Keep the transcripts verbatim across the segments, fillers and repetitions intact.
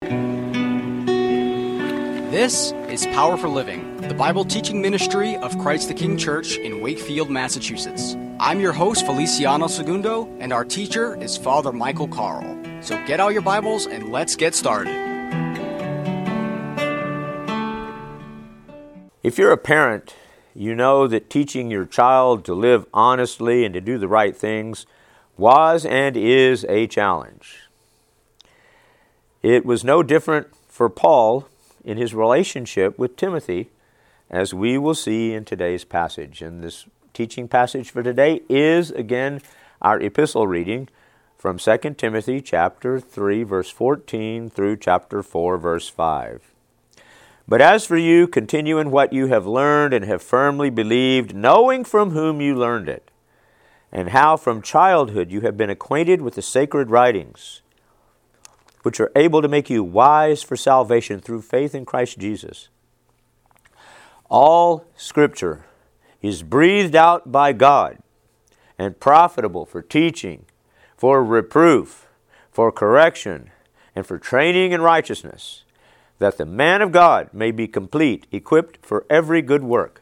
This is Power for Living, the Bible teaching ministry of Christ the King Church in Wakefield, Massachusetts. I'm your host, Feliciano Segundo, and our teacher is Father Michael Carl. So get out your Bibles and let's get started. If you're a parent, you know that teaching your child to live honestly and to do the right things was and is a challenge. It was no different for Paul in his relationship with Timothy, as we will see in today's passage. And this teaching passage for today is, again, our epistle reading from Second Timothy chapter three, verse fourteen through chapter four, verse five. But as for you, continue in what you have learned and have firmly believed, knowing from whom you learned it, and how from childhood you have been acquainted with the sacred writings, which are able to make you wise for salvation through faith in Christ Jesus. All Scripture is breathed out by God and profitable for teaching, for reproof, for correction, and for training in righteousness, that the man of God may be complete, equipped for every good work.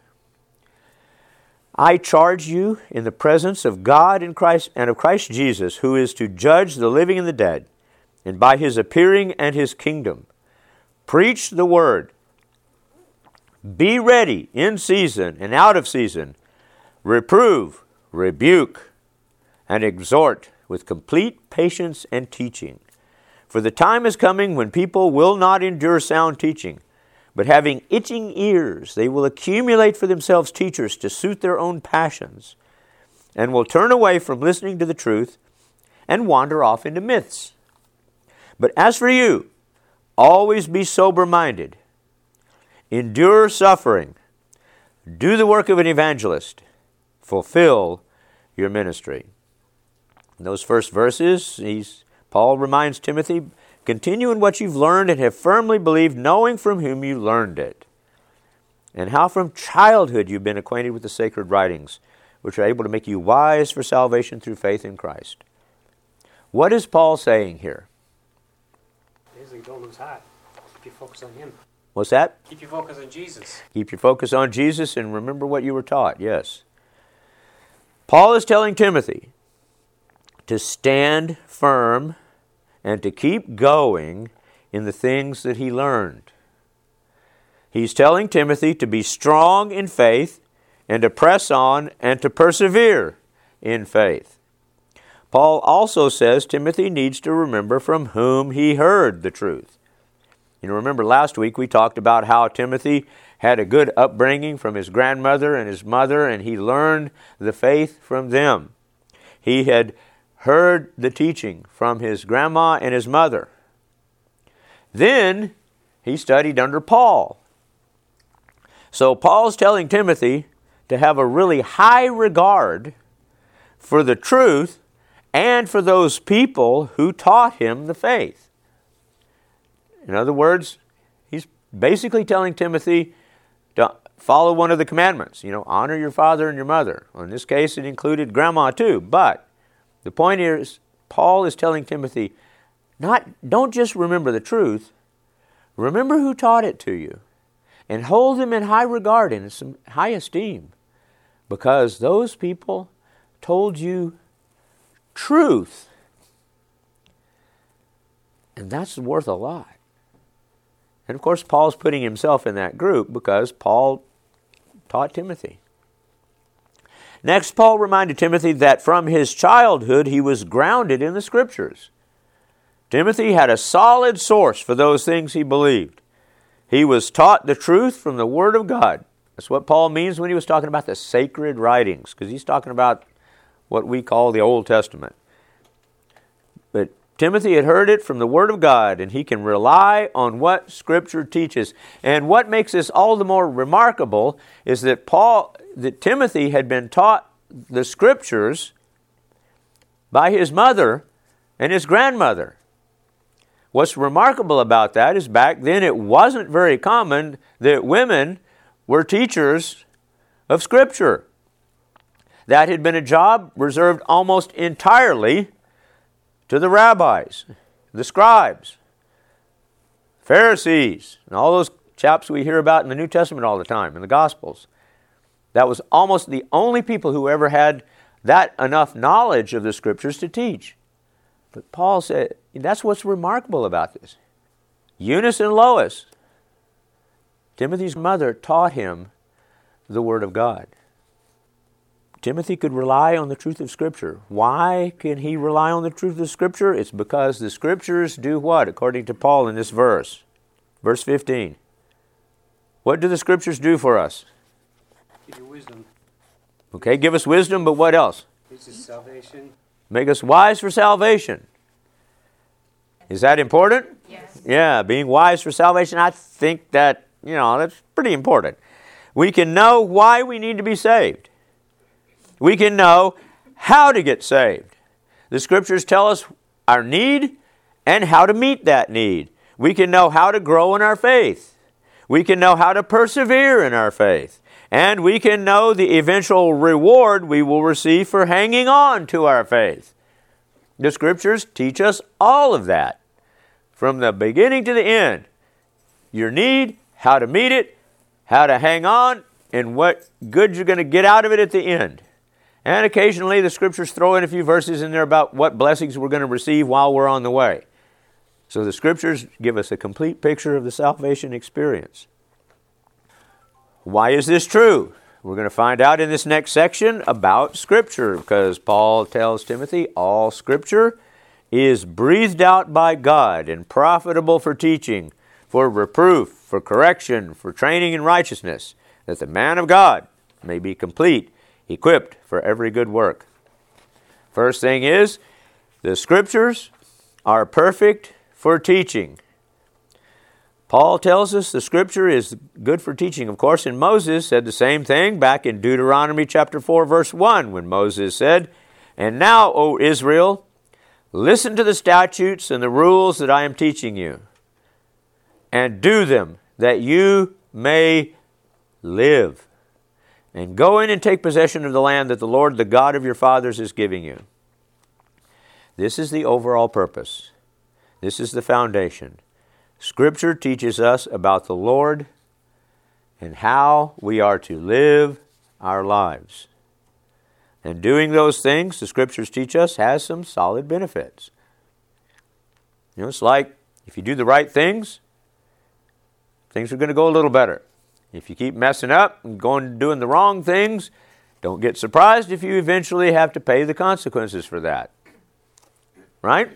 I charge you in the presence of God and Christ and of Christ Jesus, who is to judge the living and the dead, and by His appearing and His kingdom, preach the word. Be ready in season and out of season. Reprove, rebuke, and exhort with complete patience and teaching. For the time is coming when people will not endure sound teaching, but having itching ears, they will accumulate for themselves teachers to suit their own passions, and will turn away from listening to the truth and wander off into myths. But as for you, always be sober-minded, endure suffering, do the work of an evangelist, fulfill your ministry. In those first verses, he's, Paul reminds Timothy, continue in what you've learned and have firmly believed, knowing from whom you learned it, and how from childhood you've been acquainted with the sacred writings, which are able to make you wise for salvation through faith in Christ. What is Paul saying here? Don't lose heart. Keep your focus on Him. What's that? Keep your focus on Jesus. Keep your focus on Jesus and remember what you were taught, yes. Paul is telling Timothy to stand firm and to keep going in the things that he learned. He's telling Timothy to be strong in faith and to press on and to persevere in faith. Paul also says Timothy needs to remember from whom he heard the truth. You know, remember last week we talked about how Timothy had a good upbringing from his grandmother and his mother, and he learned the faith from them. He had heard the teaching from his grandma and his mother. Then he studied under Paul. So Paul's telling Timothy to have a really high regard for the truth and for those people who taught him the faith. In other words, he's basically telling Timothy to follow one of the commandments. You know, honor your father and your mother. Well, in this case, it included grandma too. But the point is, Paul is telling Timothy, not don't just remember the truth, remember who taught it to you, and hold them in high regard and some high esteem, because those people told you truth. And that's worth a lot. And of course, Paul's putting himself in that group because Paul taught Timothy. Next, Paul reminded Timothy that from his childhood he was grounded in the Scriptures. Timothy had a solid source for those things he believed. He was taught the truth from the Word of God. That's what Paul means when he was talking about the sacred writings, because he's talking about what we call the Old Testament. But Timothy had heard it from the Word of God, and he can rely on what Scripture teaches. And what makes this all the more remarkable is that Paul, that Timothy had been taught the Scriptures by his mother and his grandmother. What's remarkable about that is back then it wasn't very common that women were teachers of Scripture. That had been a job reserved almost entirely to the rabbis, the scribes. Pharisees, and all those chaps we hear about in the New Testament all the time, in the Gospels. That was almost the only people who ever had that enough knowledge of the Scriptures to teach. But Paul said, that's what's remarkable about this. Eunice and Lois, Timothy's mother, taught him the Word of God. Timothy could rely on the truth of Scripture. Why can he rely on the truth of Scripture? It's because the Scriptures do what? According to Paul in this verse. Verse fifteen. What do the Scriptures do for us? Give you wisdom. Okay, give us wisdom, but what else? This is salvation. Make us wise for salvation. Is that important? Yes. Yeah, being wise for salvation, I think that, you know, that's pretty important. We can know why we need to be saved. We can know how to get saved. The Scriptures tell us our need and how to meet that need. We can know how to grow in our faith. We can know how to persevere in our faith. And we can know the eventual reward we will receive for hanging on to our faith. The Scriptures teach us all of that. From the beginning to the end. Your need, how to meet it, how to hang on, and what good you're going to get out of it at the end. And occasionally the Scriptures throw in a few verses in there about what blessings we're going to receive while we're on the way. So the Scriptures give us a complete picture of the salvation experience. Why is this true? We're going to find out in this next section about Scripture, because Paul tells Timothy, all Scripture is breathed out by God and profitable for teaching, for reproof, for correction, for training in righteousness, that the man of God may be complete, equipped for every good work. First thing is, the Scriptures are perfect for teaching. Paul tells us the Scripture is good for teaching. Of course, and Moses said the same thing back in Deuteronomy chapter four, verse one, when Moses said, "And now, O Israel, listen to the statutes and the rules that I am teaching you, and do them, that you may live. And go in and take possession of the land that the Lord, the God of your fathers, is giving you." This is the overall purpose. This is the foundation. Scripture teaches us about the Lord and how we are to live our lives. And doing those things, the Scriptures teach us, has some solid benefits. You know, it's like if you do the right things, things are going to go a little better. If you keep messing up and going doing the wrong things, don't get surprised if you eventually have to pay the consequences for that. Right?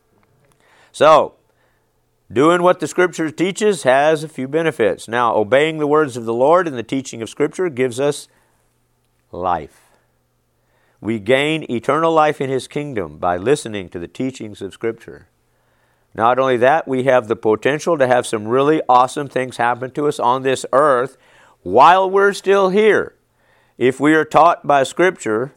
So, doing what the Scripture teaches has a few benefits. Now, obeying the words of the Lord and the teaching of Scripture gives us life. We gain eternal life in His kingdom by listening to the teachings of Scripture. Not only that, we have the potential to have some really awesome things happen to us on this earth while we're still here. If we are taught by Scripture,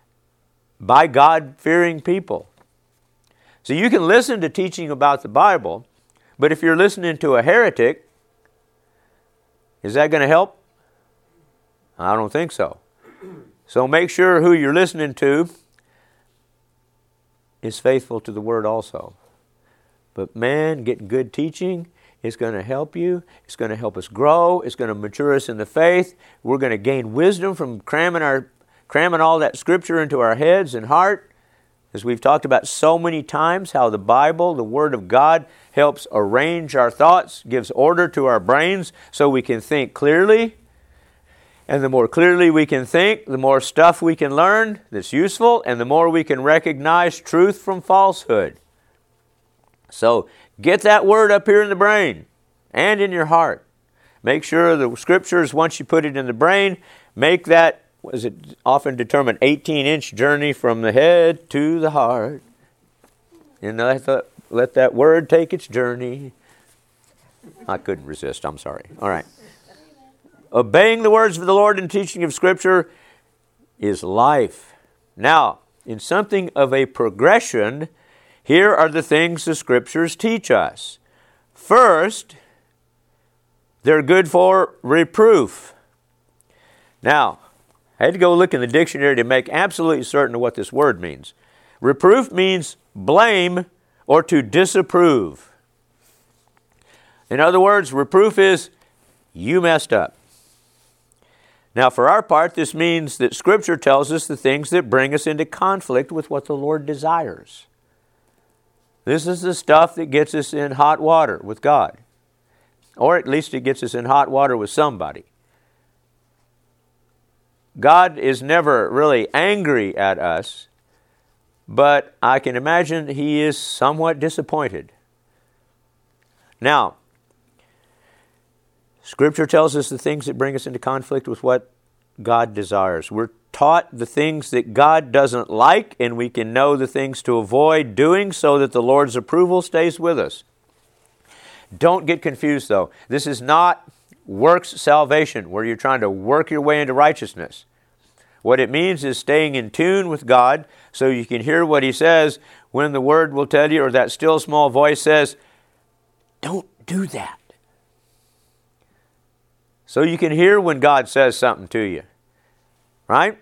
by God-fearing people. So you can listen to teaching about the Bible, but if you're listening to a heretic, is that going to help? I don't think so. So make sure who you're listening to is faithful to the Word also. But man, getting good teaching is going to help you. It's going to help us grow. It's going to mature us in the faith. We're going to gain wisdom from cramming our cramming all that Scripture into our heads and heart. As we've talked about so many times, how the Bible, the Word of God, helps arrange our thoughts, gives order to our brains so we can think clearly. And the more clearly we can think, the more stuff we can learn that's useful, and the more we can recognize truth from falsehood. So get that Word up here in the brain and in your heart. Make sure the Scriptures, once you put it in the brain, make that, what is it often determined, eighteen-inch journey from the head to the heart. And let, the, let that Word take its journey. I couldn't resist, I'm sorry. All right. Obeying the words of the Lord and teaching of Scripture is life. Now, in something of a progression, here are the things the Scriptures teach us. First, they're good for reproof. Now, I had to go look in the dictionary to make absolutely certain of what this word means. Reproof means blame or to disapprove. In other words, reproof is, you messed up. Now, for our part, this means that Scripture tells us the things that bring us into conflict with what the Lord desires. This is the stuff that gets us in hot water with God. Or at least it gets us in hot water with somebody. God is never really angry at us, but I can imagine He is somewhat disappointed. Now, Scripture tells us the things that bring us into conflict with what God desires. We're taught the things that God doesn't like, and we can know the things to avoid doing so that the Lord's approval stays with us. Don't get confused, though. This is not works salvation, where you're trying to work your way into righteousness. What it means is staying in tune with God so you can hear what He says when the Word will tell you, or that still small voice says, don't do that. So you can hear when God says something to you. Right?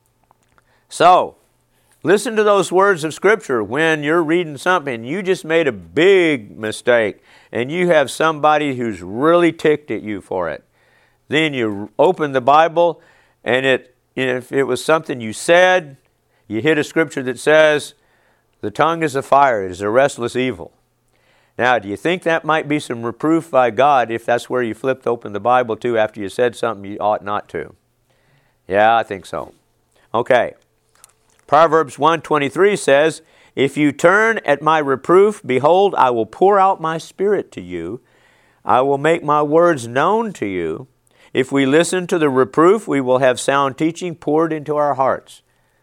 So, listen to those words of Scripture when you're reading something and you just made a big mistake and you have somebody who's really ticked at you for it. Then you open the Bible and it, if it was something you said, you hit a Scripture that says, the tongue is a fire, it is a restless evil. Now, do you think that might be some reproof by God if that's where you flipped open the Bible to after you said something you ought not to? Yeah, I think so. Okay. Proverbs one twenty-three says, if you turn at my reproof, behold, I will pour out my spirit to you. I will make my words known to you. If we listen to the reproof, we will have sound teaching poured into our hearts.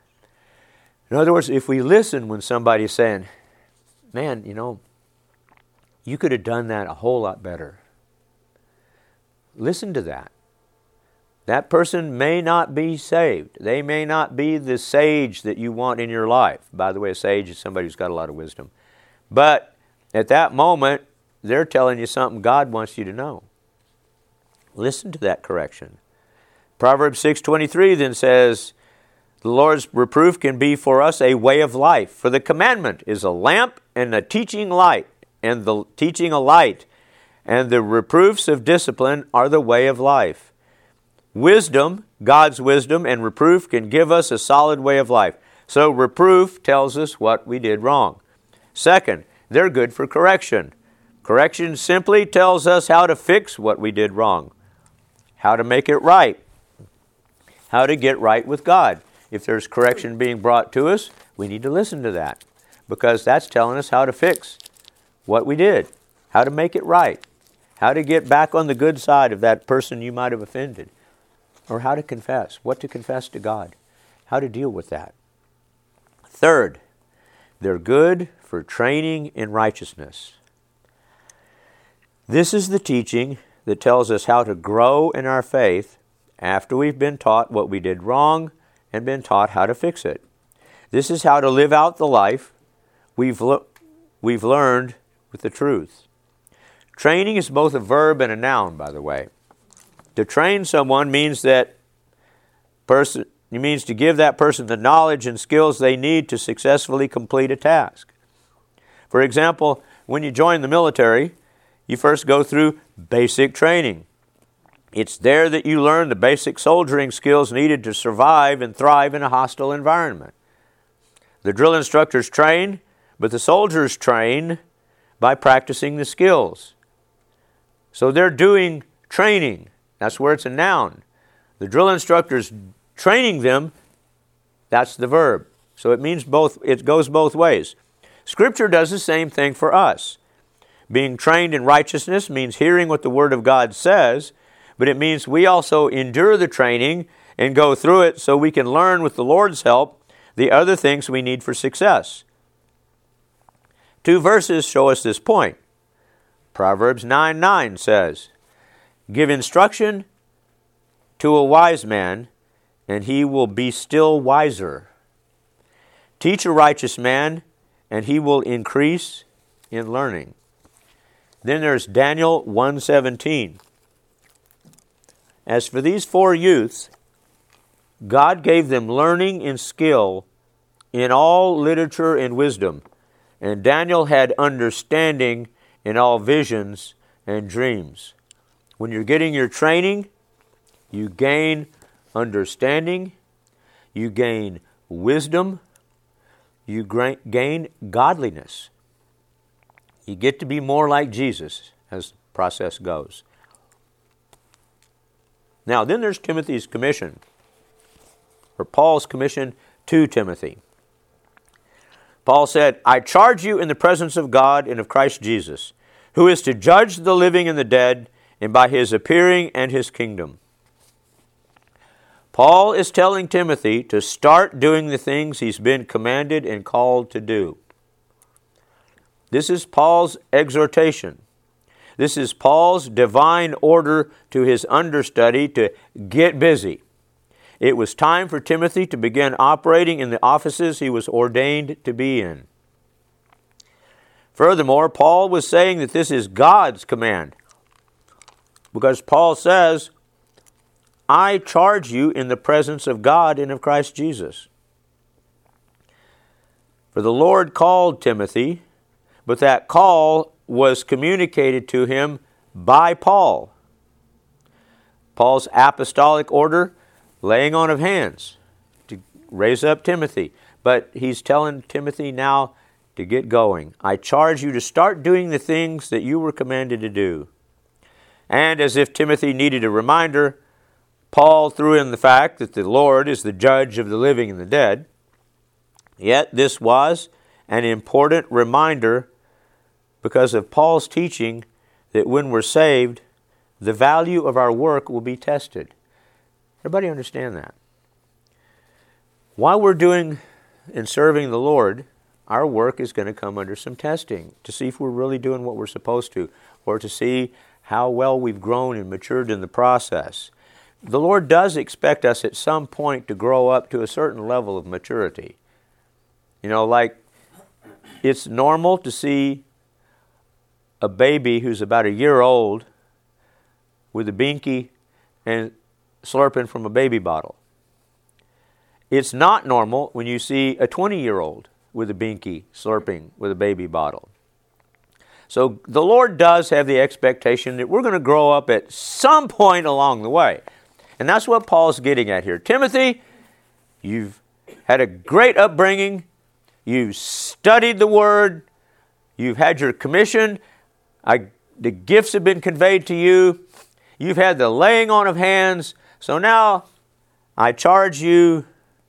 In other words, if we listen when somebody's saying, man, you know, you could have done that a whole lot better. Listen to that. That person may not be saved. They may not be the sage that you want in your life. By the way, a sage is somebody who's got a lot of wisdom. But at that moment, they're telling you something God wants you to know. Listen to that correction. Proverbs six twenty-three then says, the Lord's reproof can be for us a way of life. For the commandment is a lamp and a teaching light. And the teaching a light, and the reproofs of discipline are the way of life. Wisdom, God's wisdom, and reproof can give us a solid way of life. So reproof tells us what we did wrong. Second, they're good for correction. Correction simply tells us how to fix what we did wrong, how to make it right, how to get right with God. If there's correction being brought to us, we need to listen to that, because that's telling us how to fix what we did, how to make it right, how to get back on the good side of that person you might have offended, or how to confess, what to confess to God, how to deal with that. Third, they're good for training in righteousness. This is the teaching that tells us how to grow in our faith after we've been taught what we did wrong and been taught how to fix it. This is how to live out the life we've, lo- we've learned with the truth. Training is both a verb and a noun, by the way. To train someone means that person it means to give that person the knowledge and skills they need to successfully complete a task. For example, when you join the military, you first go through basic training. It's there that you learn the basic soldiering skills needed to survive and thrive in a hostile environment. The drill instructors train, but the soldiers train by practicing the skills. So they're doing training. That's where it's a noun. The drill instructor's training them, that's the verb. So it means both, it goes both ways. Scripture does the same thing for us. Being trained in righteousness means hearing what the Word of God says, but it means we also endure the training and go through it so we can learn with the Lord's help the other things we need for success. Two verses show us this point. Proverbs nine nine says, give instruction to a wise man, and he will be still wiser. Teach a righteous man, and he will increase in learning. Then there's Daniel one seventeen. As for these four youths, God gave them learning and skill in all literature and wisdom, and Daniel had understanding in all visions and dreams. When you're getting your training, you gain understanding, you gain wisdom, you gra- gain godliness. You get to be more like Jesus as the process goes. Now, then there's Timothy's commission, or Paul's commission to Timothy. Paul said, I charge you in the presence of God and of Christ Jesus, who is to judge the living and the dead, and by his appearing and his kingdom. Paul is telling Timothy to start doing the things he's been commanded and called to do. This is Paul's exhortation. This is Paul's divine order to his understudy to get busy. It was time for Timothy to begin operating in the offices he was ordained to be in. Furthermore, Paul was saying that this is God's command, because Paul says, I charge you in the presence of God and of Christ Jesus. For the Lord called Timothy, but that call was communicated to him by Paul. Paul's apostolic order, laying on of hands to raise up Timothy. But he's telling Timothy now to get going. I charge you to start doing the things that you were commanded to do. And as if Timothy needed a reminder, Paul threw in the fact that the Lord is the judge of the living and the dead. Yet this was an important reminder because of Paul's teaching that when we're saved, the value of our work will be tested. Everybody understand that? While we're doing and serving the Lord, our work is going to come under some testing to see if we're really doing what we're supposed to, or to see how well we've grown and matured in the process. The Lord does expect us at some point to grow up to a certain level of maturity. You know, like it's normal to see a baby who's about a year old with a binky and slurping from a baby bottle. It's not normal when you see a twenty-year-old with a binky slurping with a baby bottle. So the Lord does have the expectation that we're going to grow up at some point along the way. And that's what Paul's getting at here. Timothy, you've had a great upbringing. You've studied the Word. You've had your commission. I, the gifts have been conveyed to you. You've had the laying on of hands. So now I charge you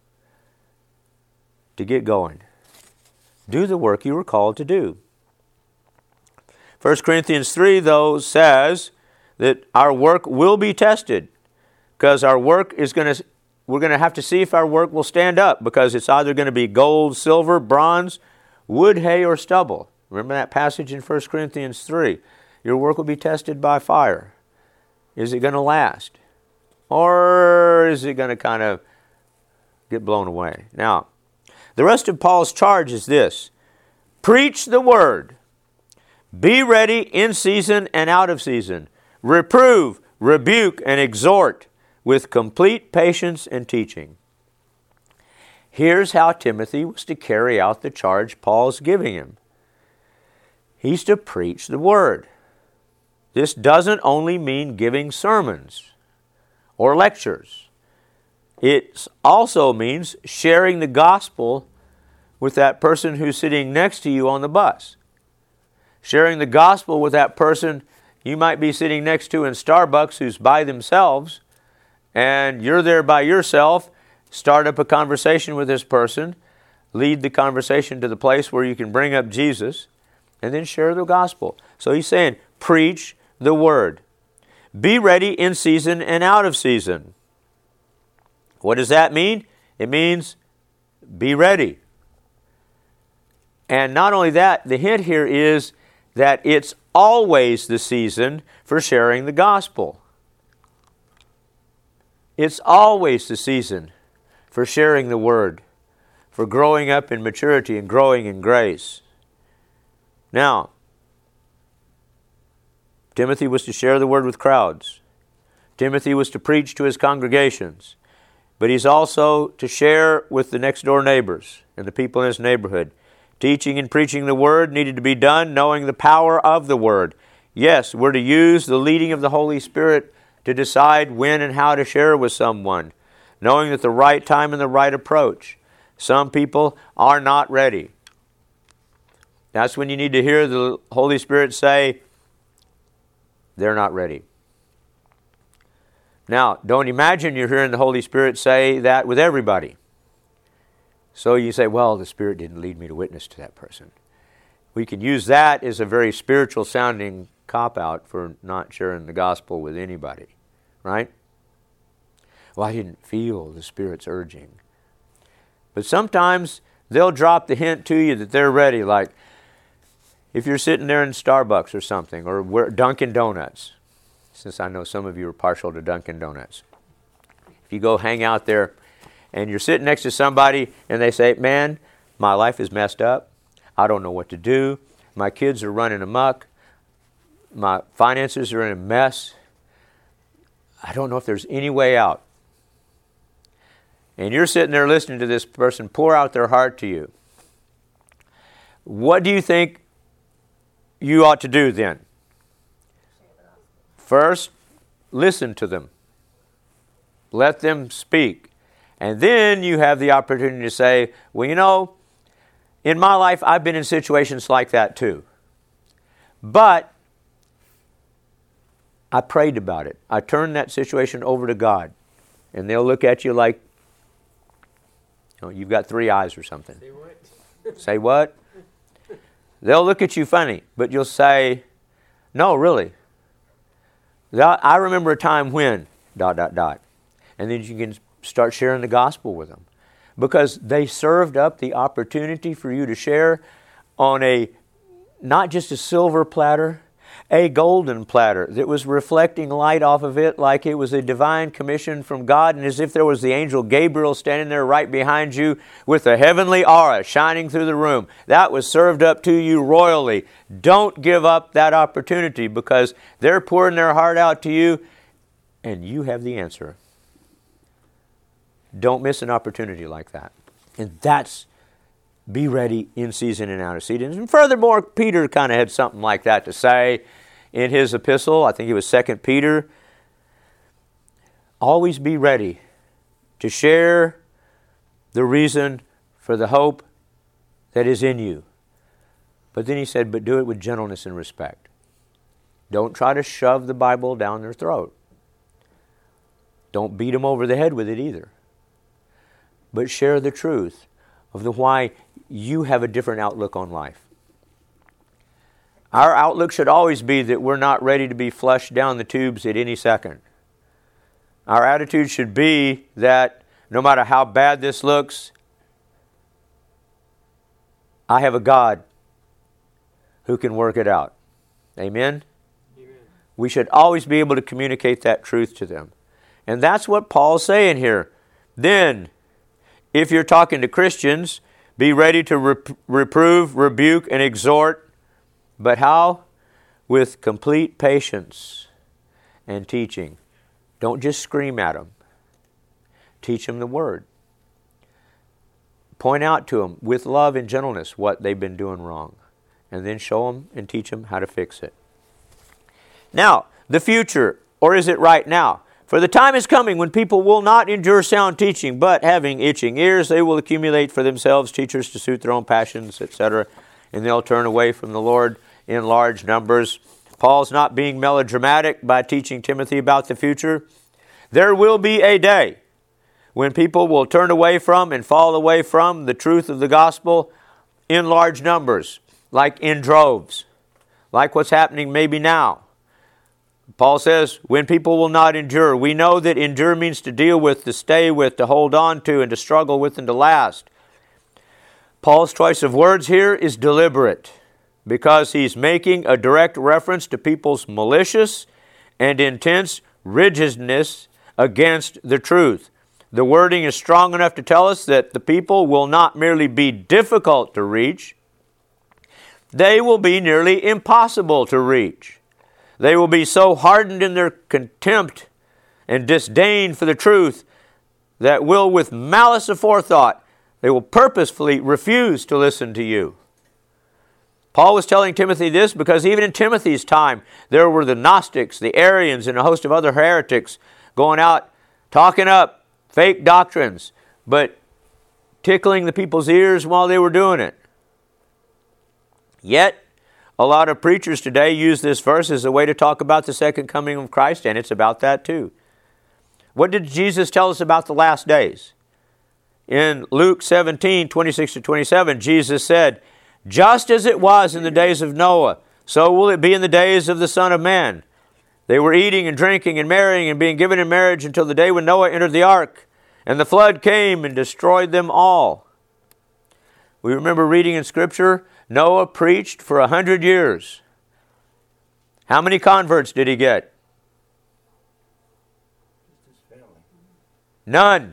to get going. Do the work you were called to do. First Corinthians three, though, says that our work will be tested, because our work is going to, we're going to have to see if our work will stand up, because it's either going to be gold, silver, bronze, wood, hay, or stubble. Remember that passage in First Corinthians three. Your work will be tested by fire. Is it going to last? Or is it going to kind of get blown away? Now, the rest of Paul's charge is this. Preach the word. Be ready in season and out of season. Reprove, rebuke, and exhort with complete patience and teaching. Here's how Timothy was to carry out the charge Paul's giving him. He's to preach the word. This doesn't only mean giving sermons or lectures. It also means sharing the gospel with that person who's sitting next to you on the bus. Sharing the gospel with that person you might be sitting next to in Starbucks who's by themselves, and you're there by yourself. Start up a conversation with this person, lead the conversation to the place where you can bring up Jesus, and then share the gospel. So he's saying, preach the word. Be ready in season and out of season. What does that mean? It means be ready. And not only that, the hint here is that it's always the season for sharing the gospel. It's always the season for sharing the word, for growing up in maturity and growing in grace. Now, Timothy was to share the word with crowds. Timothy was to preach to his congregations. But he's also to share with the next door neighbors and the people in his neighborhood. Teaching and preaching the word needed to be done knowing the power of the word. Yes, we're to use the leading of the Holy Spirit to decide when and how to share with someone, knowing that the right time and the right approach. Some people are not ready. That's when you need to hear the Holy Spirit say, they're not ready. Now, don't imagine you're hearing the Holy Spirit say that with everybody. So you say, well, the Spirit didn't lead me to witness to that person. We can use that as a very spiritual sounding cop-out for not sharing the gospel with anybody, right? Well, I didn't feel the Spirit's urging. But sometimes they'll drop the hint to you that they're ready, like if you're sitting there in Starbucks or something, or Dunkin' Donuts, since I know some of you are partial to Dunkin' Donuts. If you go hang out there and you're sitting next to somebody and they say, man, my life is messed up. I don't know what to do. My kids are running amok. My finances are in a mess. I don't know if there's any way out. And you're sitting there listening to this person pour out their heart to you. What do you think you ought to do then? First, listen to them. Let them speak. And then you have the opportunity to say, well, you know, in my life, I've been in situations like that too. But I prayed about it. I turned that situation over to God. And they'll look at you like, you know, you've got three eyes or something. Say what? Say what? They'll look at you funny, but you'll say, no, really. I remember a time when, dot, dot, dot. And then you can start sharing the gospel with them. Because they served up the opportunity for you to share on a, not just a silver platter, a golden platter that was reflecting light off of it like it was a divine commission from God, and as if there was the angel Gabriel standing there right behind you with a heavenly aura shining through the room. That was served up to you royally. Don't give up that opportunity, because they're pouring their heart out to you and you have the answer. Don't miss an opportunity like that. And that's be ready in season and out of season. And furthermore, Peter kind of had something like that to say in his epistle. I think it was Second Peter. Always be ready to share the reason for the hope that is in you. But then he said, but do it with gentleness and respect. Don't try to shove the Bible down their throat. Don't beat them over the head with it either. But share the truth of the why you have a different outlook on life. Our outlook should always be that we're not ready to be flushed down the tubes at any second. Our attitude should be that no matter how bad this looks, I have a God who can work it out. Amen? Amen. We should always be able to communicate that truth to them. And that's what Paul's saying here. Then, if you're talking to Christians, be ready to rep- reprove, rebuke, and exhort. But how? With complete patience and teaching. Don't just scream at them. Teach them the Word. Point out to them with love and gentleness what they've been doing wrong. And then show them and teach them how to fix it. Now, the future, or is it right now? For the time is coming when people will not endure sound teaching, but having itching ears, they will accumulate for themselves teachers to suit their own passions, et cetera. And they'll turn away from the Lord in large numbers. Paul's not being melodramatic by teaching Timothy about the future. There will be a day when people will turn away from and fall away from the truth of the gospel in large numbers, like in droves, like what's happening maybe now. Paul says, when people will not endure. We know that endure means to deal with, to stay with, to hold on to, and to struggle with, and to last. Paul's choice of words here is deliberate, because he's making a direct reference to people's malicious and intense rigidness against the truth. The wording is strong enough to tell us that the people will not merely be difficult to reach, they will be nearly impossible to reach. They will be so hardened in their contempt and disdain for the truth that will, with malice aforethought, they will purposefully refuse to listen to you. Paul was telling Timothy this because even in Timothy's time, there were the Gnostics, the Arians, and a host of other heretics going out, talking up fake doctrines, but tickling the people's ears while they were doing it. Yet, a lot of preachers today use this verse as a way to talk about the second coming of Christ, and it's about that too. What did Jesus tell us about the last days? In Luke seventeen, twenty-six to twenty-seven, Jesus said, "Just as it was in the days of Noah, so will it be in the days of the Son of Man. They were eating and drinking and marrying and being given in marriage until the day when Noah entered the ark, and the flood came and destroyed them all." We remember reading in Scripture, Noah preached for a hundred years. How many converts did he get? None.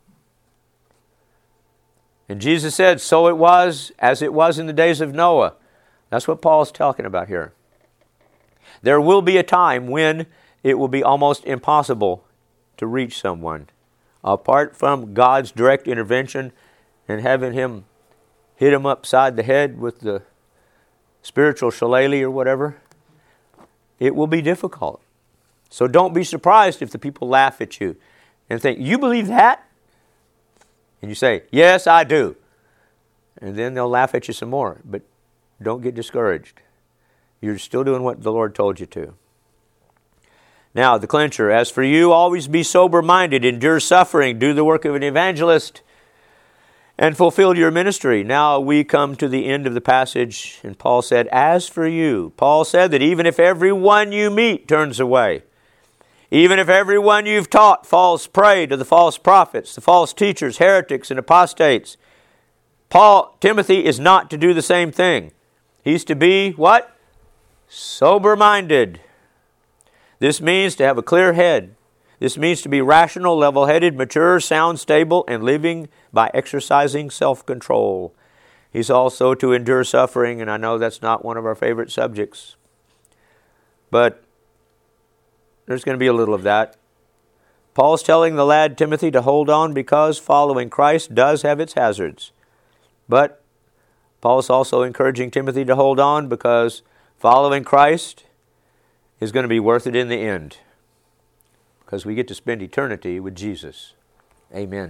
And Jesus said, so it was as it was in the days of Noah. That's what Paul's talking about here. There will be a time when it will be almost impossible to reach someone. Apart from God's direct intervention and having Him hit him upside the head with the spiritual shillelagh or whatever, it will be difficult. So don't be surprised if the people laugh at you and think, you believe that? And you say, yes, I do. And then they'll laugh at you some more. But don't get discouraged. You're still doing what the Lord told you to. Now, the clincher. As for you, always be sober-minded, endure suffering, do the work of an evangelist, and fulfill your ministry. Now we come to the end of the passage, and Paul said, as for you, Paul said that even if everyone you meet turns away, even if everyone you've taught falls prey to the false prophets, the false teachers, heretics, and apostates, Paul, Timothy is not to do the same thing. He's to be, what? Sober-minded. This means to have a clear head. This means to be rational, level-headed, mature, sound, stable, and living by exercising self-control. He's also to endure suffering, and I know that's not one of our favorite subjects. But there's going to be a little of that. Paul's telling the lad Timothy to hold on because following Christ does have its hazards. But Paul's also encouraging Timothy to hold on because following Christ is going to be worth it in the end. Because we get to spend eternity with Jesus. Amen.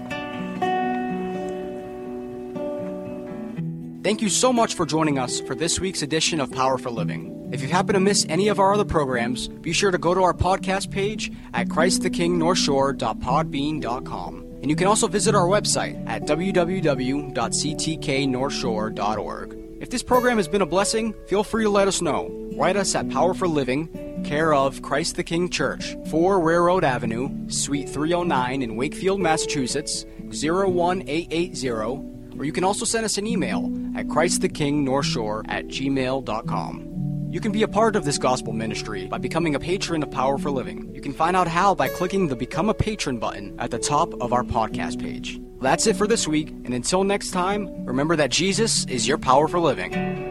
Thank you so much for joining us for this week's edition of Power for Living. If you happen to miss any of our other programs, be sure to go to our podcast page at christ the king north shore dot podbean dot com. And you can also visit our website at w w w dot c t k north shore dot org. If this program has been a blessing, feel free to let us know. Write us at Power for Living, care of Christ the King Church, four Railroad Avenue, Suite three oh nine in Wakefield, Massachusetts, zero one eight eight zero. Or you can also send us an email at christ the king north shore at gmail dot com. You can be a part of this gospel ministry by becoming a patron of Power for Living. You can find out how by clicking the Become a Patron button at the top of our podcast page. That's it for this week, and until next time, remember that Jesus is your power for living.